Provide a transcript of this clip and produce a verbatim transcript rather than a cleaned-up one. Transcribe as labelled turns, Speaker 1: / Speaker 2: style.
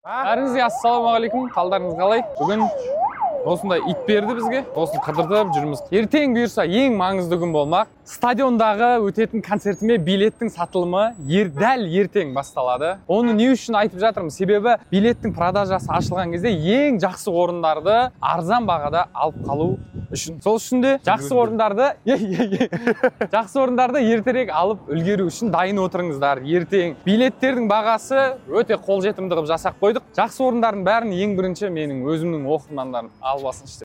Speaker 1: Бәріңізге ассалаумағалейкум, қалдарыңыз қалай? Бүгін осындай ит берді бізге, осын қыдыртып жүрміз. Ертең бұйырса ең маңызды күн болмақ. Стадиондағы өтетін концертіме билеттің сатылымы ер, дәл ертең басталады. Оны не үшін айтып жатырмын? Себебі билеттің продажасы ашылған кезде ең жақсы орындарды арзан бағада алып қалу үшін. Сол үшін де жақсы орындарды жақсы орындарды ертерек алып үлгеру үшін дайын отырыңыздар. Ертең билеттердің бағасы өте қолжетімді қылып жасап қойдық. Жақсы орындардың бәрін ең бірінші менің өзімнің оқырмандарым алып алсын.